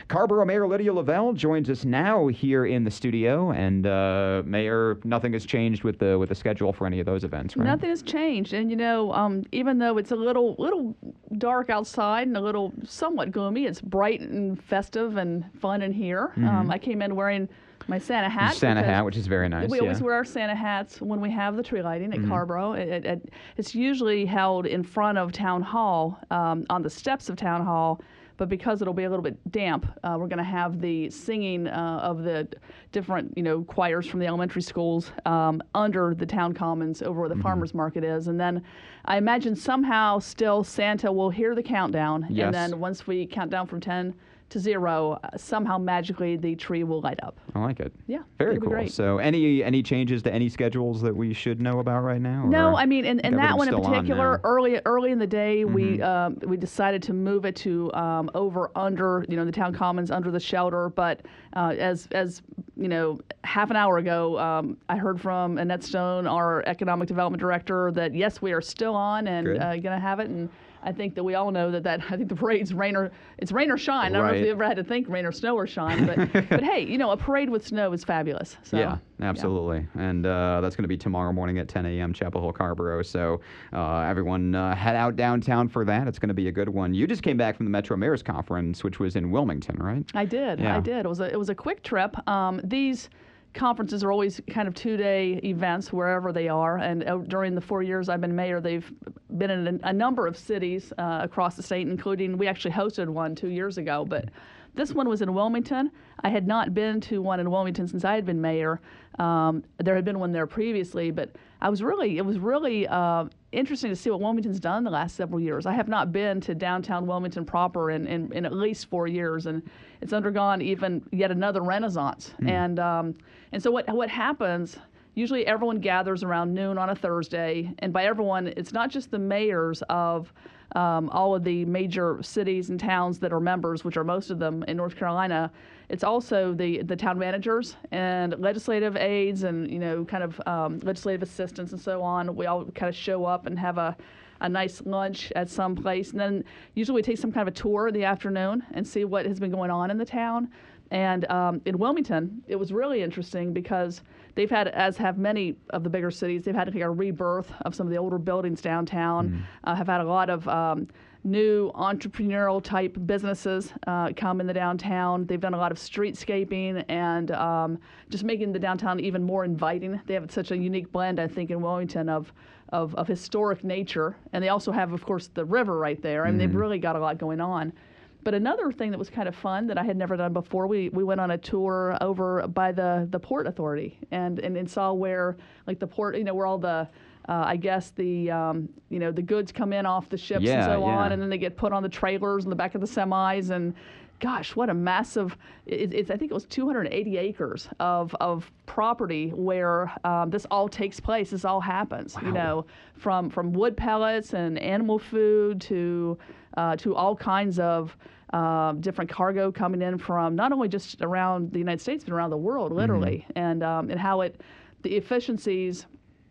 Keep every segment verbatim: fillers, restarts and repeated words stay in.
Carrboro Mayor Lydia Lavelle joins us now here in the studio, and uh, Mayor, nothing has changed with the with the schedule for any of those events, right? Nothing has changed, and you know, um, even though it's a little little dark outside and a little somewhat gloomy, it's bright and festive and fun in here. Mm-hmm. Um, I came in wearing my Santa hat. Santa hat, which is very nice. We yeah. always wear our Santa hats when we have the tree lighting at mm-hmm. Carrboro. It, it, it, it's usually held in front of Town Hall, um, on the steps of Town Hall. But because it'll be a little bit damp, uh, we're going to have the singing uh, of the different, you know, choirs from the elementary schools um, under the town commons over where the mm-hmm. farmers market is. And then I imagine somehow still Santa will hear the countdown. Yes. And then once we count down from ten to zero, uh, somehow magically the tree will light up. I like it. Yeah. Very it'll cool. Be great. So any any changes to any schedules that we should know about right now? No, or I mean, and, and that one in particular, on early early in the day, mm-hmm. we um, we decided to move it to um, over under, you know, the town commons under the shelter. But uh, as as you know, half an hour ago, um, I heard from Annette Stone, our economic development director, that yes, we are still on and uh, going to have it. And I think that we all know that, that I think the parade's rain or it's rain or shine. I don't right. know if you ever had to think rain or snow or shine, but but hey, you know, a parade with snow is fabulous. So, yeah, absolutely. Yeah. And uh, that's going to be tomorrow morning at ten a.m. Chapel Hill, Carrboro. So uh, everyone uh, head out downtown for that. It's going to be a good one. You just came back from the Metro Mayor's Conference, which was in Wilmington, right? I did. Yeah. I did. It was a it was a quick trip. Um, these conferences are always kind of two-day events wherever they are, and uh, during the four years I've been mayor, they've been in a, a number of cities uh, across the state, including, we actually hosted one two years ago, but this one was in Wilmington. I had not been to one in Wilmington since I had been mayor. Um, there had been one there previously, but I was really, it was really uh, interesting to see what Wilmington's done the last several years. I have not been to downtown Wilmington proper in, in, in at least four years, and it's undergone even yet another renaissance. Mm. And um, and so what what happens? Usually everyone gathers around noon on a Thursday, and by everyone, it's not just the mayors of um, all of the major cities and towns that are members, which are most of them in North Carolina. It's also the, the town managers and legislative aides and, you know, kind of um, legislative assistants and so on. We all kind of show up and have a, a nice lunch at some place. And then usually we take some kind of a tour in the afternoon and see what has been going on in the town. And um, in Wilmington, it was really interesting because they've had, as have many of the bigger cities, they've had like a rebirth of some of the older buildings downtown, mm. uh, have had a lot of um, new entrepreneurial type businesses uh, come in the downtown. They've done a lot of streetscaping and um, just making the downtown even more inviting. They have such a unique blend, I think, in Wilmington of of, of historic nature. And they also have, of course, the river right there. I mean, mm. they've really got a lot going on. But another thing that was kind of fun that I had never done before, we, we went on a tour over by the, the Port Authority and, and, and saw where, like the port, you know, where all the, uh, I guess the, um, you know, the goods come in off the ships yeah, and so yeah. on, and then they get put on the trailers in the back of the semis. And gosh, what a massive, it, it's, I think it was two hundred eighty acres of, of property where um, this all takes place, this all happens, wow. you know, from, from wood pellets and animal food to, uh, to all kinds of Uh, different cargo coming in from not only just around the United States, but around the world, literally, mm-hmm. and um, and how it, the efficiencies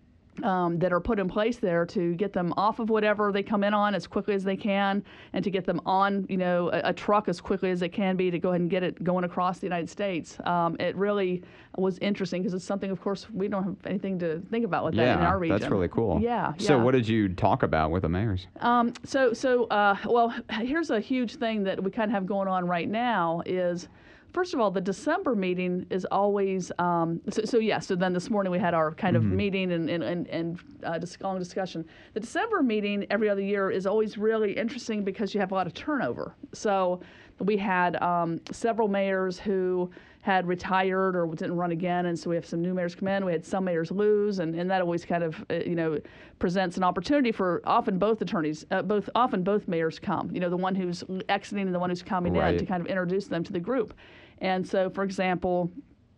um, that are put in place there to get them off of whatever they come in on as quickly as they can, and to get them on, you know, a, a truck as quickly as it can be to go ahead and get it going across the United States. Um, it really was interesting because it's something, of course, we don't have anything to think about with that yeah, in our region. That's really cool. Yeah. So yeah. what did you talk about with the mayors? Um, so, so uh, well, here's a huge thing that we kind of have going on right now is, first of all, the December meeting is always, um, so, so yeah, so then this morning we had our kind of mm-hmm. meeting and, and, and, and uh, dis- long discussion. The December meeting every other year is always really interesting because you have a lot of turnover. So we had um, several mayors who had retired or didn't run again, and so we have some new mayors come in. We had some mayors lose, and, and that always kind of, uh, you know, presents an opportunity for often both attorneys, uh, both often both mayors come, you know, the one who's exiting and the one who's coming right. in to kind of introduce them to the group. And so, for example,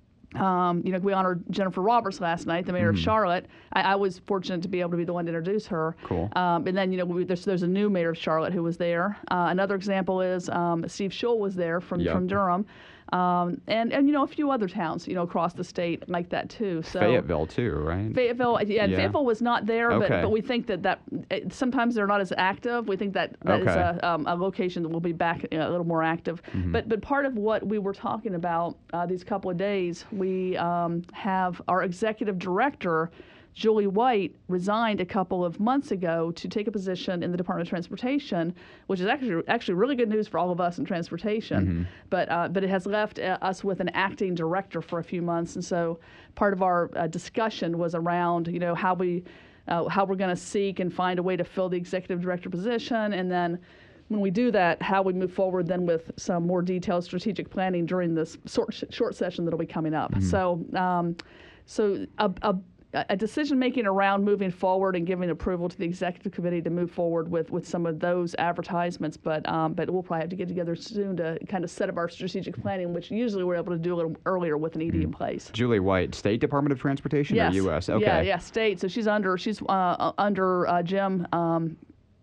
um, you know, we honored Jennifer Roberts last night, the mayor mm. of Charlotte. I, I was fortunate to be able to be the one to introduce her. Cool. Um, and then, you know, we, there's, there's a new mayor of Charlotte who was there. Uh, another example is um, Steve Schull was there from, yep. from Durham. Um, and, and, you know, a few other towns, you know, across the state like that, too. So Fayetteville, too, right? Fayetteville, yeah, and Yeah. Fayetteville was not there, Okay. but, but we think that, that it, sometimes they're not as active. We think that that is Okay. a, um, a location that will be back you know, a little more active. Mm-hmm. But but part of what we were talking about uh, these couple of days, we um, have our executive director, Julie White, resigned a couple of months ago to take a position in the Department of Transportation, which is actually actually really good news for all of us in transportation. Mm-hmm. But uh, but it has left uh, us with an acting director for a few months, and so part of our uh, discussion was around you know how we uh, how we're going to seek and find a way to fill the executive director position, and then when we do that, how we move forward then with some more detailed strategic planning during this short short session that'll be coming up. Mm-hmm. So um, so a, a a decision making around moving forward and giving approval to the executive committee to move forward with, with some of those advertisements, but um, but we'll probably have to get together soon to kind of set up our strategic planning, which usually we're able to do a little earlier with an E D in place. Julie White, State Department of Transportation Yes. or U S? Okay. Yeah, yeah, state. So she's under she's uh, under uh, Jim. Um,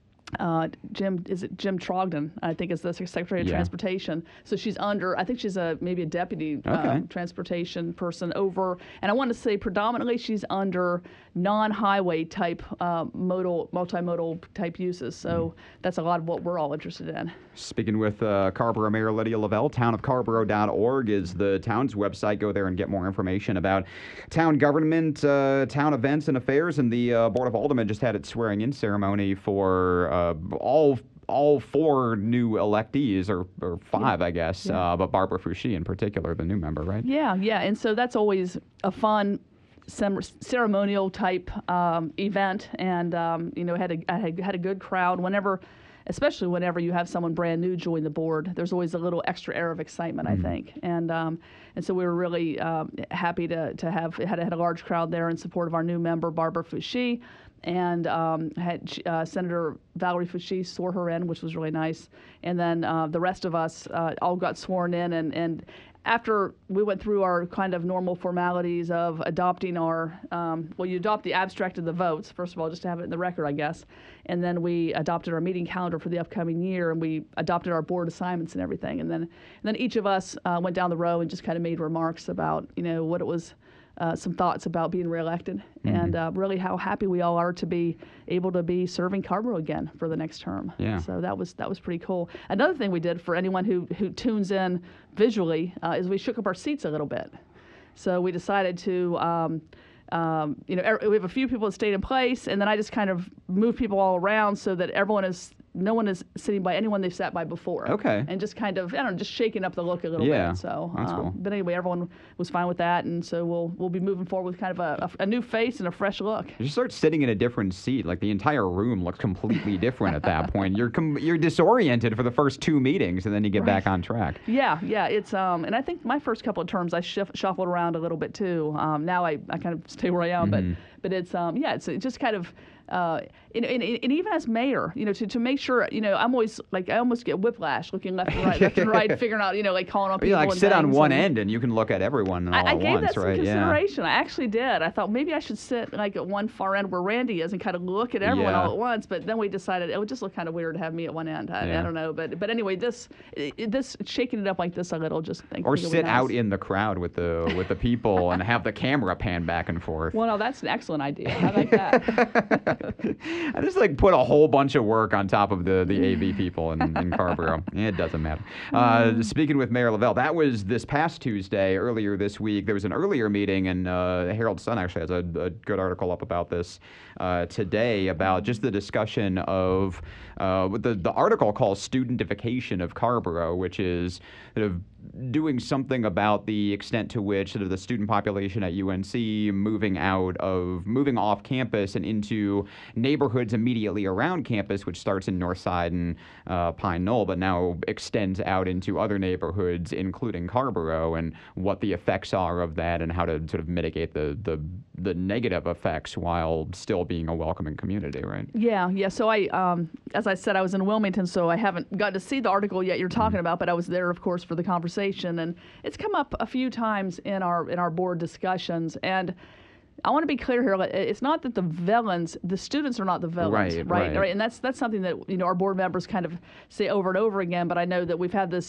Uh, Jim, is it Jim Trogdon? I think is the Secretary of Yeah. Transportation. So she's under. I think she's a maybe a deputy uh, Okay. transportation person over. And I want to say predominantly she's under non-highway type uh, modal, multimodal type uses. So that's a lot of what we're all interested in. Speaking with uh, Carrboro Mayor Lydia Lavelle, town of carrboro dot org is the town's website. Go there and get more information about town government, uh, town events and affairs. And the uh, Board of Aldermen just had its swearing-in ceremony for uh, all all four new electees, or, or five, I guess, Yeah. uh, but Barbara Fouché in particular, the new member, right? Yeah, yeah. And so that's always a fun sem- ceremonial type um, event, and um, you know had a I had, had a good crowd. Whenever, especially whenever you have someone brand new join the board, there's always a little extra air of excitement, Mm-hmm. I think. And um, and so we were really um, happy to to have had had a large crowd there in support of our new member Barbara Fouché. And um, had uh, Senator Valerie Fouché swore her in, which was really nice. And then uh, the rest of us uh, all got sworn in. And, and after we went through our kind of normal formalities of adopting our, um, well, you adopt the abstract of the votes, first of all, just to have it in the record, I guess. And then we adopted our meeting calendar for the upcoming year, and we adopted our board assignments and everything. And then, and then each of us uh, went down the row and just kind of made remarks about, you know, what it was. Uh, some thoughts about being reelected, mm-hmm. and uh, really how happy we all are to be able to be serving Carrboro again for the next term. Yeah. So that was that was pretty cool. Another thing we did for anyone who who tunes in visually uh, is we shook up our seats a little bit. So we decided to. Um, um, you know, er, we have a few people that stayed in place, and then I just kind of moved people all around so that everyone is. No one is sitting by anyone they've sat by before. Okay. And just kind of, I don't know, just shaking up the look a little Yeah, bit. So, that's um, cool. But anyway, everyone was fine with that, and so we'll we'll be moving forward with kind of a, a, a new face and a fresh look. You start sitting in a different seat, like the entire room looks completely different at that point. You're com- you're disoriented for the first two meetings, and then you get Right. back on track. Yeah, yeah, it's um, and I think my first couple of terms I shif- shuffled around a little bit too. Um, now I, I kind of stay where I am, Mm-hmm. but but it's um, yeah, it's, it's just kind of. Uh, and, and, and even as mayor, you know, to, to make sure, you know, I'm always like, I almost get whiplash looking left and right, left and right, figuring out, you know, like calling on people. You like and sit on things one and- end, and you can look at everyone all I, I at gave once, that some right? consideration. I actually did. I thought maybe I should sit like at one far end where Randy is and kind of look at everyone Yeah. all at once. But then we decided it would just look kind of weird to have me at one end. I, Yeah. I don't know, but but anyway, this it, this shaking it up like this a little just think. Or think it'll be sit nice. out in the crowd with the with the people and have the camera pan back and forth. Well, no, that's an excellent idea. I like that. I just like put a whole bunch of work on top of the, the A V people in, in Carrboro. It doesn't matter. Uh, speaking with Mayor Lavelle, that was this past Tuesday. Earlier this week, there was an earlier meeting, and uh, Herald Sun actually has a, a good article up about this uh, today, about just the discussion of uh, what the, the article calls studentification of Carrboro, which is sort of doing something about the extent to which sort of the student population at U N C moving out of, moving off campus and into neighborhoods immediately around campus, which starts in Northside and uh, Pine Knoll, but now extends out into other neighborhoods, including Carrboro, and what the effects are of that and how to sort of mitigate the, the, the negative effects while still being a welcoming community, right? Yeah, yeah. So I, um, as I said, I was in Wilmington, so I haven't got to see the article yet you're talking about, but I was there, of course, for the conversation, and it's come up a few times in our in our board discussions. And I want to be clear here. It's not that the villains, the students are not the villains, Right, right? right. And that's that's something that you know our board members kind of say over and over again. But I know that we've had this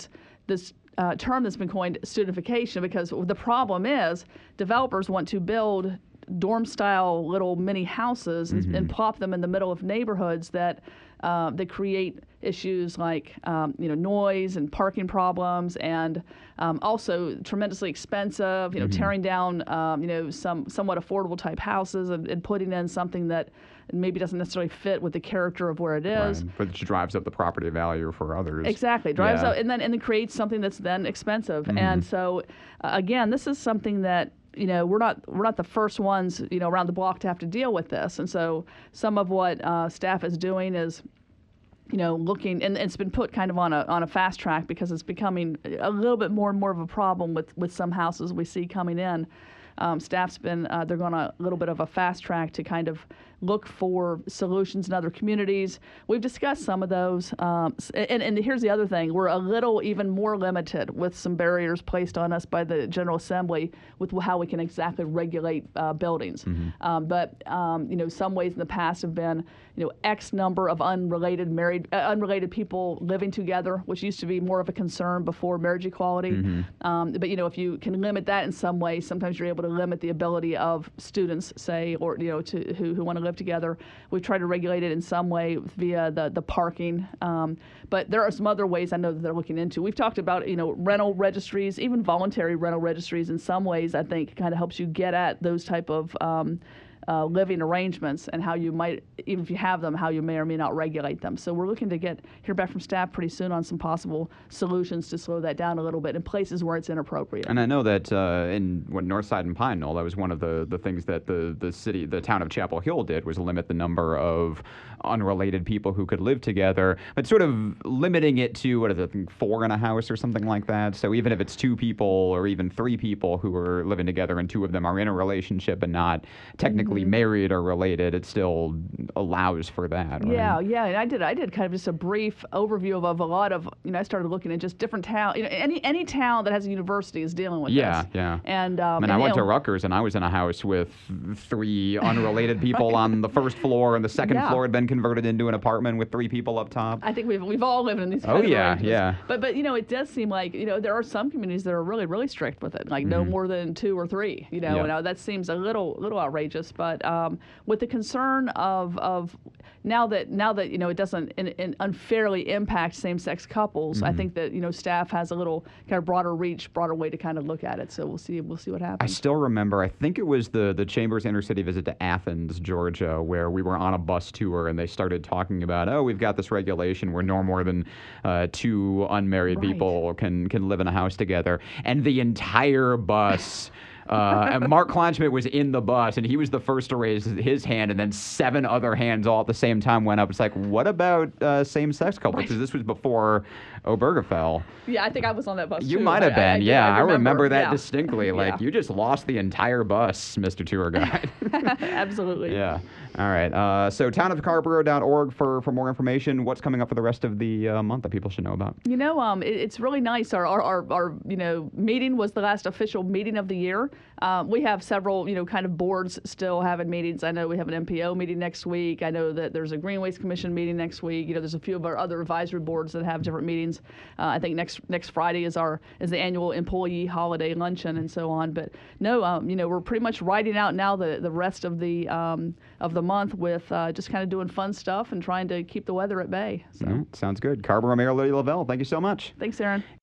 this uh, term that's been coined, studentification, because the problem is developers want to build dorm-style little mini houses and, Mm-hmm. and plop them in the middle of neighborhoods that uh, that create issues like um, you know noise and parking problems, and um, also tremendously expensive. You know, Mm-hmm. tearing down um, you know some somewhat affordable type houses and, and putting in something that maybe doesn't necessarily fit with the character of where it is. Right. Which drives up the property value for others. Exactly, drives Yeah. out, and then and then creates something that's then expensive. Mm-hmm. And so, uh, again, this is something that you know we're not we're not the first ones you know around the block to have to deal with this. And so, some of what uh, staff is doing is, you know, looking, and it's been put kind of on a on a fast track because it's becoming a little bit more and more of a problem with with some houses we see coming in. Um, staff's been uh, they're going on a little bit of a fast track to kind of look for solutions in other communities. We've discussed some of those, um, s- and, and here's the other thing: we're a little even more limited with some barriers placed on us by the General Assembly with how we can exactly regulate uh, buildings. Um, but um, you know, some ways in the past have been, you know, X number of unrelated married uh, unrelated people living together, which used to be more of a concern before marriage equality. Um, but you know, if you can limit that in some way, sometimes you're able to limit the ability of students, say, or you know, to who who want to live together. We've tried to regulate it in some way via the the parking, um, but there are some other ways I know that they're looking into. We've talked about you know rental registries, even voluntary rental registries. In some ways, I think kind of helps you get at those type of um, Uh, living arrangements and how you might, even if you have them, how you may or may not regulate them. So we're looking to get hear back from staff pretty soon on some possible solutions to slow that down a little bit in places where it's inappropriate. And I know that uh, in what Northside and Pine Knoll, that was one of the, the things that the, the city, the town of Chapel Hill did, was limit the number of unrelated people who could live together, but sort of limiting it to, what is it, I think four in a house or something like that. So even if it's two people or even three people who are living together and two of them are in a relationship and not technically married or related, it still allows for that. Right? Yeah, yeah, and I did. I did kind of just a brief overview of, of a lot of. You know, I started looking at just different towns. You know, any any town that has a university is dealing with Yeah, this. yeah. And um, I mean, and, I you went to know, Rutgers and I was in a house with three unrelated people on the first floor, and the second Yeah. floor had been converted into an apartment with three people up top. I think we've we've all lived in these. Oh, kind of yeah, arrangements. yeah. But but you know, it does seem like you know there are some communities that are really really strict with it, like no more than two or three. You know, Mm-hmm. Yeah. and, uh, that seems a little little outrageous. But um, with the concern of of now that now that you know it doesn't in, in unfairly impact same-sex couples, Mm-hmm. I think that you know staff has a little kind of broader reach, broader way to kind of look at it. So we'll see we'll see what I happens. still remember, I think it was the, the Chamber's intercity visit to Athens, Georgia, where we were on a bus tour and they started talking about, oh, we've got this regulation where no more than uh, two unmarried Right. people can, can live in a house together. And the entire bus. Uh, and Mark Kleinschmidt was in the bus, and he was the first to raise his hand, and then seven other hands all at the same time went up. It's like, what about uh, same-sex couples? Because this was before Obergefell. Yeah, I think I was on that bus. You too. might have I- I- been, yeah. I remember, remember that yeah. distinctly. Like, Yeah. you just lost the entire bus, Mister Tour Guide. Absolutely. Yeah. All right. Uh, so town of carborough dot org for, for more information. What's coming up for the rest of the uh, month that people should know about? You know, um, it, it's really nice. Our, our, our, our, you know, meeting was the last official meeting of the year. Um, we have several, you know, kind of boards still having meetings. I know we have an M P O meeting next week. I know that there's a Greenways Commission meeting next week. You know, there's a few of our other advisory boards that have different meetings. Uh, I think next next Friday is our is the annual employee holiday luncheon and so on. But no, um, you know, we're pretty much riding out now the the rest of the um, of the month with uh, just kind of doing fun stuff and trying to keep the weather at bay. So Mm, sounds good. Carborough Mayor Lily Lavelle, thank you so much. thanks, Aaron.